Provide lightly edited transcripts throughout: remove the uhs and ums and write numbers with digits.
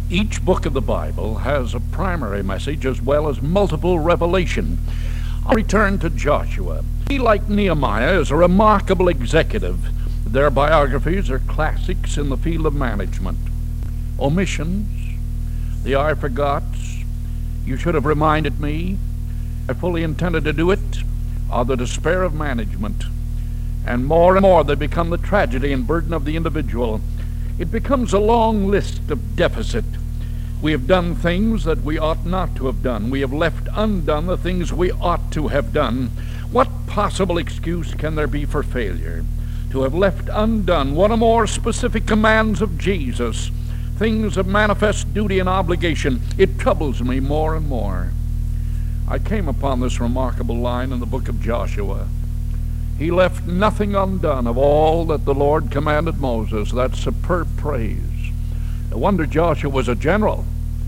Each book of the Bible has a primary message as well as multiple revelation. I'll return to Joshua. He, like Nehemiah, is a remarkable executive. Their biographies are classics in the field of management. Omissions, the I forgots, you should have reminded me, I fully intended to do it, are the despair of management. And more they become the tragedy and burden of the individual. It becomes a long list of deficit. We have done things that we ought not to have done. We have left undone the things we ought to have done. What possible excuse can there be for failure? To have left undone one or more specific commands of Jesus, things of manifest duty and obligation, it troubles me more and more. I came upon this remarkable line in the book of Joshua. He left nothing undone of all that the Lord commanded Moses. That's superb praise. No wonder Joshua was a general.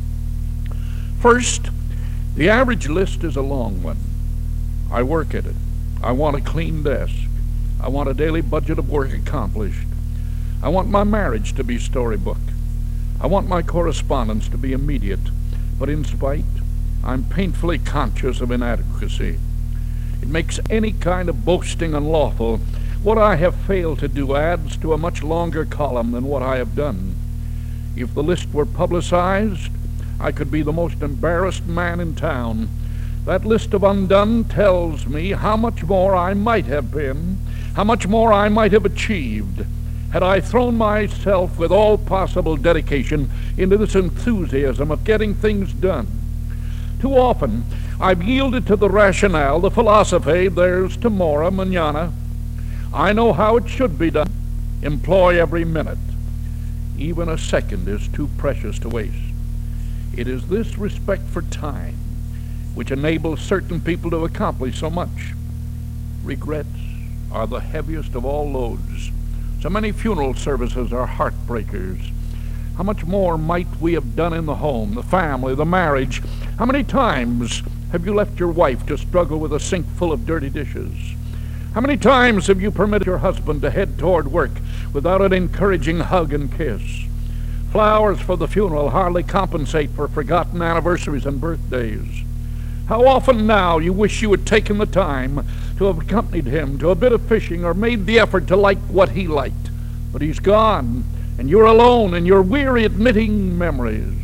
First, the average list is a long one. I work at it. I want a clean desk. I want a daily budget of work accomplished. I want my marriage to be storybook. I want my correspondence to be immediate. But in spite, I'm painfully conscious of inadequacy. It makes any kind of boasting unlawful. What I have failed to do adds to a much longer column than what I have done. If the list were publicized, I could be the most embarrassed man in town. That list of undone tells me how much more I might have been, how much more I might have achieved, had I thrown myself with all possible dedication into this enthusiasm of getting things done. Too often, I've yielded to the rationale, the philosophy, there's tomorrow, mañana. I know how it should be done. Employ every minute. Even a second is too precious to waste. It is this respect for time which enables certain people to accomplish so much. Regrets are the heaviest of all loads. So many funeral services are heartbreakers. How much more might we have done in the home, the family, the marriage? How many times have you left your wife to struggle with a sink full of dirty dishes? How many times have you permitted your husband to head toward work without an encouraging hug and kiss? Flowers for the funeral hardly compensate for forgotten anniversaries and birthdays. How often now you wish you had taken the time to have accompanied him to a bit of fishing or made the effort to like what he liked. But he's gone, and you're alone, and you're weary admitting memories.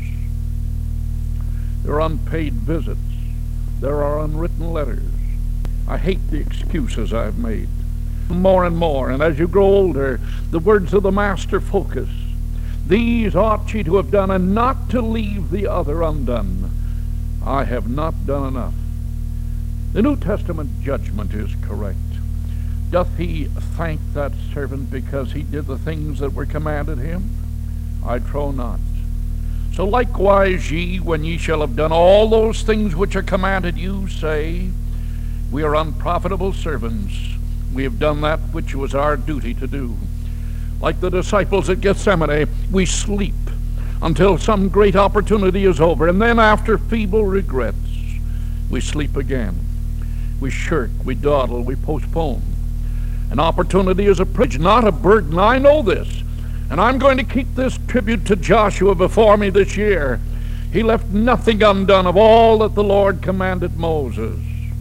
There are unpaid visits. There are unwritten letters. I hate the excuses I've made. More and more, and as you grow older, the words of the Master focus. These ought ye to have done, and not to leave the other undone. I have not done enough. The New Testament judgment is correct. Doth he thank that servant because he did the things that were commanded him? I trow not. So likewise ye, when ye shall have done all those things which are commanded you, say, we are unprofitable servants. We have done that which was our duty to do. Like the disciples at Gethsemane, we sleep until some great opportunity is over, and then after feeble regrets, we sleep again. We shirk, we dawdle, we postpone. An opportunity is a privilege, not a burden. I know this. And I'm going to keep this tribute to Joshua before me this year. He left nothing undone of all that the Lord commanded Moses.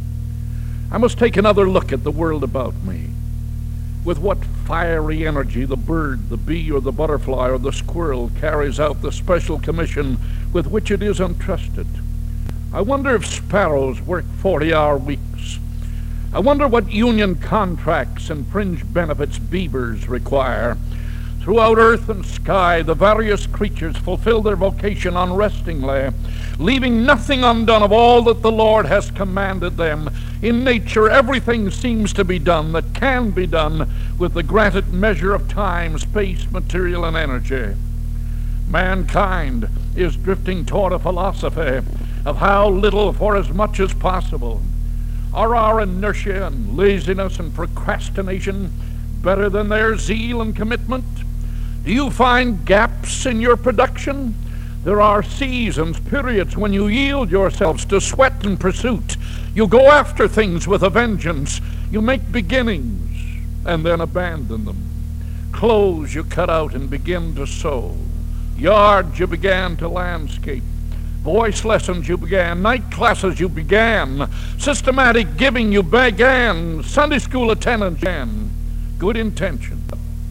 I must take another look at the world about me. With what fiery energy the bird, the bee, or the butterfly, or the squirrel carries out the special commission with which it is entrusted. I wonder if sparrows work 40-hour weeks. I wonder what union contracts and fringe benefits beavers require. Throughout earth and sky, the various creatures fulfill their vocation unrestingly, leaving nothing undone of all that the Lord has commanded them. In nature, everything seems to be done that can be done with the granted measure of time, space, material, and energy. Mankind is drifting toward a philosophy of how little for as much as possible. Are our inertia and laziness and procrastination better than their zeal and commitment? Do you find gaps in your production? There are seasons, periods, when you yield yourselves to sweat and pursuit. You go after things with a vengeance. You make beginnings and then abandon them. Clothes you cut out and begin to sew. Yards you began to landscape. Voice lessons you began. Night classes you began. Systematic giving you began. Sunday school attendance began. Good intention.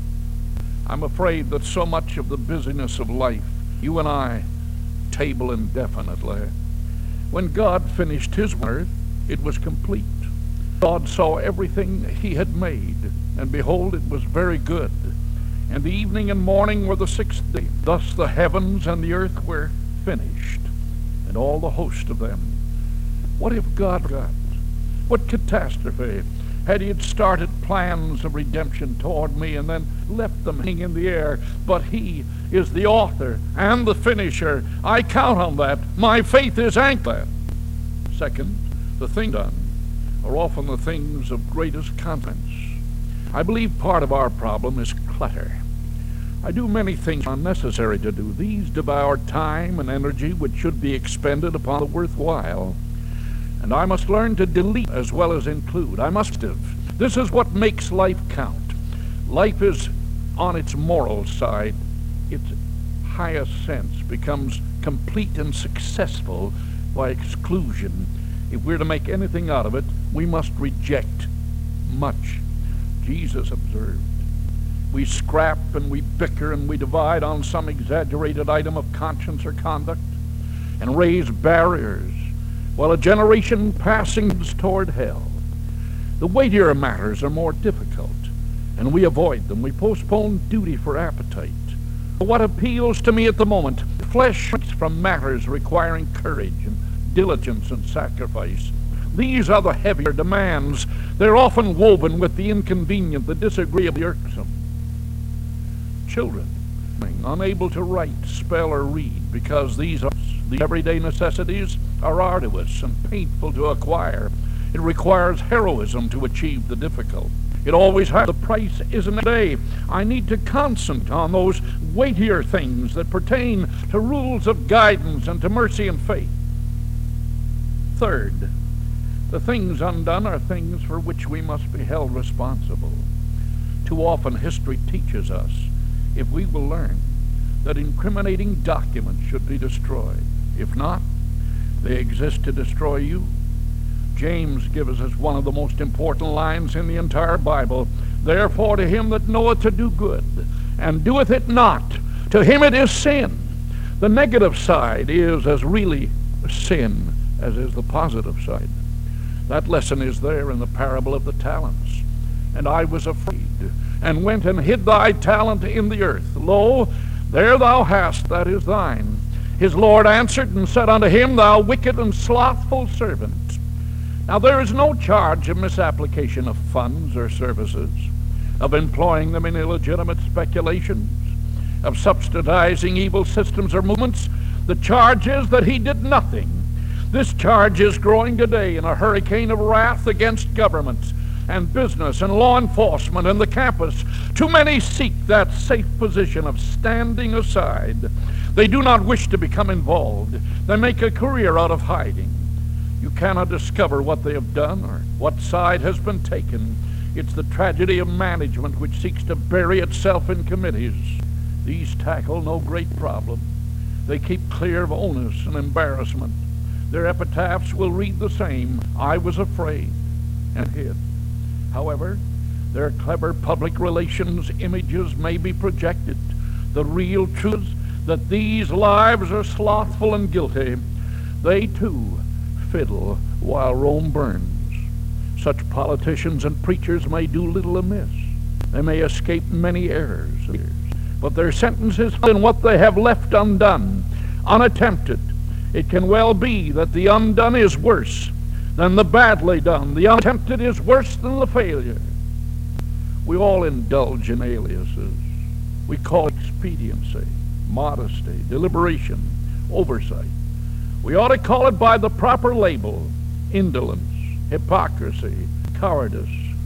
I'm afraid that so much of the busyness of life, you and I table indefinitely. When God finished his work, it was complete. God saw everything he had made, and behold, it was very good. And the evening and morning were the sixth day. Thus the heavens and the earth were finished, and all the host of them. What if God got? What catastrophe had he had started plans of redemption toward me and then left them hanging in the air? But he is the author and the finisher. I count on that. My faith is anchored. Second, the thing done are often the things of greatest consequence. I believe part of our problem is clutter. I do many things unnecessary to do. These devour time and energy which should be expended upon the worthwhile. And I must learn to delete as well as include. I must have. This is what makes life count. Life is on its moral side. Its highest sense becomes complete and successful by exclusion. If we're to make anything out of it, we must reject much. Jesus observed. We scrap and we bicker and we divide on some exaggerated item of conscience or conduct and raise barriers while a generation passing toward hell. The weightier matters are more difficult, and we avoid them. We postpone duty for appetite. What appeals to me at the moment, flesh shrinks from matters requiring courage and diligence and sacrifice. These are the heavier demands. They're often woven with the inconvenient, the disagreeable, the irksome. Children, unable to write, spell, or read because these everyday necessities are arduous and painful to acquire. It requires heroism to achieve the difficult. It always has. The price isn't a day. I need to concentrate on those weightier things that pertain to rules of guidance and to mercy and faith. Third, the things undone are things for which we must be held responsible. Too often history teaches us, if we will learn, that incriminating documents should be destroyed. If not, they exist to destroy you. James gives us one of the most important lines in the entire Bible. Therefore to him that knoweth to do good, and doeth it not, to him it is sin. The negative side is as really sin as is the positive side. That lesson is there in the parable of the talents. And I was afraid, and went and hid thy talent in the earth. Lo, there thou hast, that is thine. His Lord answered and said unto him, Thou wicked and slothful servant. Now there is no charge of misapplication of funds or services, of employing them in illegitimate speculations, of subsidizing evil systems or movements. The charge is that he did nothing. This charge is growing today in a hurricane of wrath against government and business and law enforcement and the campus. Too many seek that safe position of standing aside. They do not wish to become involved. They make a career out of hiding. You cannot discover what they have done or what side has been taken. It's the tragedy of management which seeks to bury itself in committees. These tackle no great problem. They keep clear of onus and embarrassment. Their epitaphs will read the same, I was afraid and hid. However, their clever public relations images may be projected. The real truth is that these lives are slothful and guilty. They too fiddle while Rome burns. Such politicians and preachers may do little amiss. They may escape many errors, but their sentence is in what they have left undone, unattempted. It can well be that the undone is worse than the badly done. The unattempted is worse than the failure. We all indulge in aliases. We call it expediency, modesty, deliberation, oversight. We ought to call it by the proper label: indolence, hypocrisy, cowardice.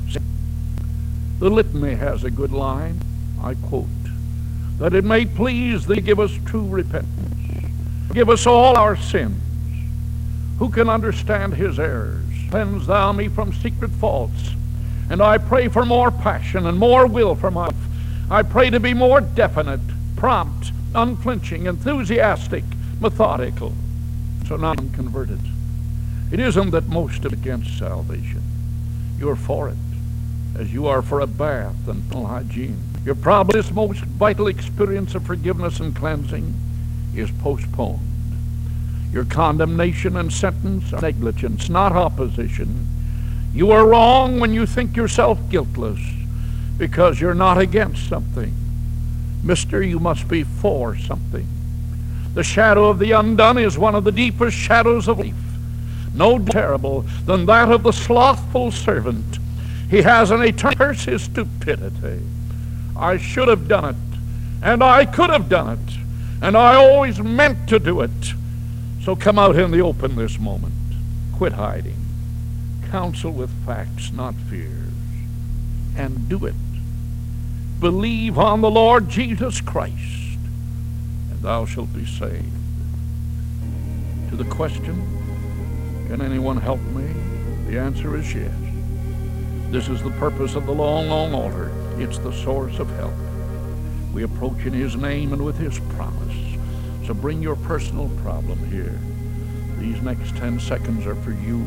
The litany has a good line, I quote, that it may please thee give us true repentance. Forgive us all our sins. Who can understand his errors? Cleanse thou me from secret faults. And I pray for more passion and more will for my life. I pray to be more definite, prompt, unflinching, enthusiastic, methodical. So now I'm converted. It isn't that most are against salvation. You're for it, as you are for a bath and personal hygiene. Your probably this most vital experience of forgiveness and cleansing is postponed. Your condemnation and sentence are negligence, not opposition. You are wrong when you think yourself guiltless because you're not against something. Mister, you must be for something. The shadow of the undone is one of the deepest shadows of life. No terrible than that of the slothful servant. He has an eternal curse, his stupidity. I should have done it, and I could have done it, and I always meant to do it. So come out in the open this moment. Quit hiding. Counsel with facts, not fears, and do it. Believe on the Lord Jesus Christ, and thou shalt be saved. To the question, can anyone help me? The answer is yes. This is the purpose of the long, long altar. It's the source of help. We approach in His name and with His promise. So bring your personal problem here. These next 10 seconds are for you.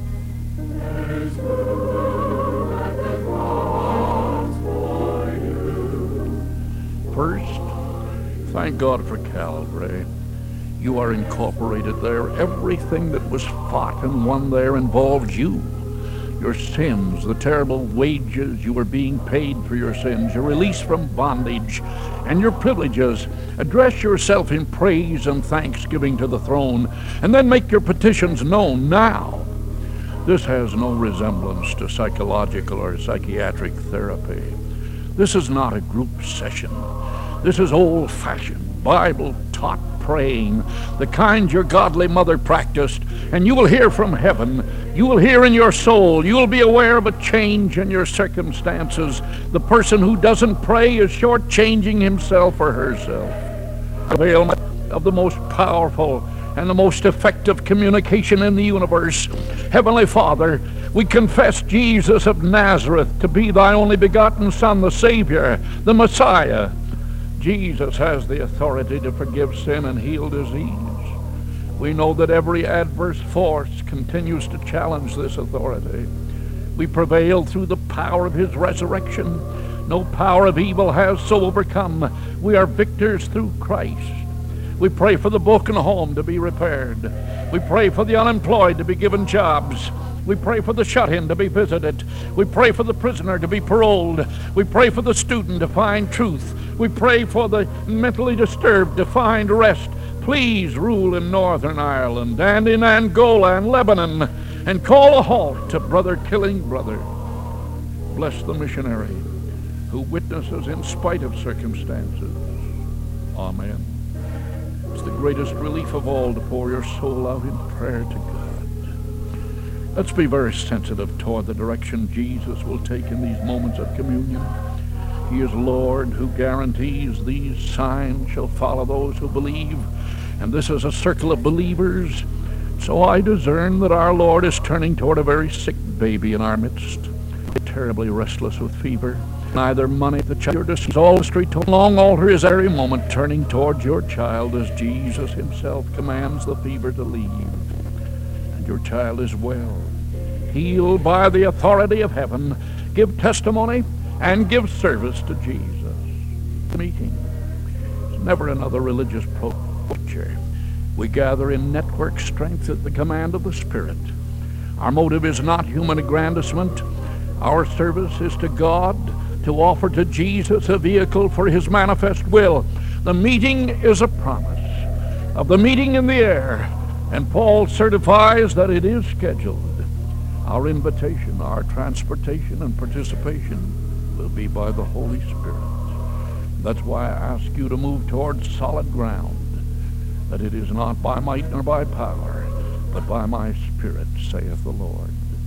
First, thank God for Calvary. You are incorporated there. Everything that was fought and won there involves you. Your sins, the terrible wages you were being paid for your sins, your release from bondage, and your privileges. Address yourself in praise and thanksgiving to the throne, and then make your petitions known now. This has no resemblance to psychological or psychiatric therapy. This is not a group session. This is old-fashioned, Bible-taught praying, the kind your godly mother practiced, and you will hear from heaven. You will hear in your soul. You will be aware of a change in your circumstances. The person who doesn't pray is shortchanging himself or herself. Avail of the most powerful and the most effective communication in the universe. Heavenly Father, we confess Jesus of Nazareth to be thy only begotten Son, the Savior, the Messiah. Jesus has the authority to forgive sin and heal disease. We know that every adverse force continues to challenge this authority. We prevail through the power of His resurrection. No power of evil has so overcome. We are victors through Christ. We pray for the broken home to be repaired. We pray for the unemployed to be given jobs. We pray for the shut-in to be visited. We pray for the prisoner to be paroled. We pray for the student to find truth. We pray for the mentally disturbed to find rest. Please rule in Northern Ireland and in Angola and Lebanon, and call a halt to brother killing brother. Bless the missionary who witnesses in spite of circumstances. Amen. It's the greatest relief of all to pour your soul out in prayer to God. Let's be very sensitive toward the direction Jesus will take in these moments of communion. He is Lord who guarantees these signs shall follow those who believe. And this is a circle of believers. So I discern that our Lord is turning toward a very sick baby in our midst, terribly restless with fever. Neither money, the child, all the street to a long altar is every moment turning toward your child as Jesus Himself commands the fever to leave. And your child is well, healed by the authority of heaven. Give testimony and give service to Jesus. Meeting. It's never another religious picture. We gather in network strength at the command of the Spirit. Our motive is not human aggrandizement. Our service is to God, to offer to Jesus a vehicle for His manifest will. The meeting is a promise of the meeting in the air, and Paul certifies that it is scheduled. Our invitation, our transportation and participation will be by the Holy Spirit. That's why I ask you to move towards solid ground, that it is not by might nor by power, but by my Spirit, saith the Lord.